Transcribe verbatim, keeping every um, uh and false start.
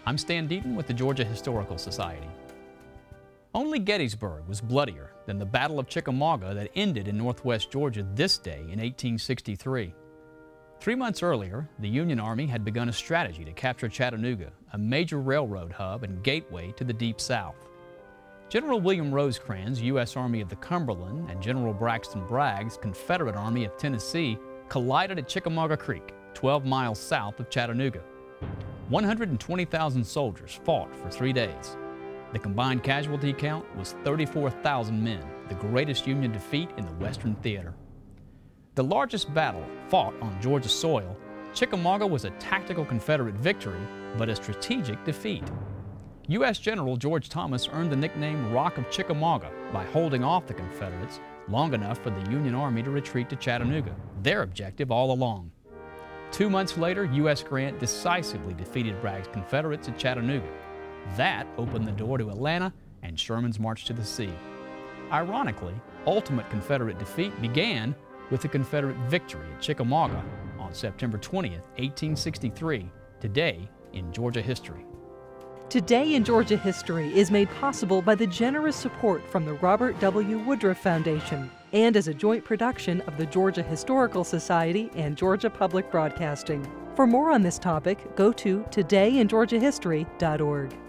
I'm Stan Deaton with the Georgia Historical Society. Only Gettysburg was bloodier than the Battle of Chickamauga that ended in northwest Georgia this day in eighteen sixty-three. Three months earlier, the Union Army had begun a strategy to capture Chattanooga, a major railroad hub and gateway to the Deep South. General William Rosecrans' U S Army of the Cumberland and General Braxton Bragg's Confederate Army of Tennessee collided at Chickamauga Creek, twelve miles south of Chattanooga. one hundred twenty thousand soldiers fought for three days. The combined casualty count was thirty-four thousand men, the greatest Union defeat in the Western Theater. The largest battle fought on Georgia soil, Chickamauga was a tactical Confederate victory, but a strategic defeat. U S General George Thomas earned the nickname Rock of Chickamauga by holding off the Confederates long enough for the Union Army to retreat to Chattanooga, their objective all along. Two months later, U S Grant decisively defeated Bragg's Confederates at Chattanooga. That opened the door to Atlanta and Sherman's march to the sea. Ironically, ultimate Confederate defeat began with the Confederate victory at Chickamauga on September twentieth, eighteen sixty-three, today in Georgia history. Today in Georgia History is made possible by the generous support from the Robert W. Woodruff Foundation and as a joint production of the Georgia Historical Society and Georgia Public Broadcasting. For more on this topic, go to today in georgia history dot org.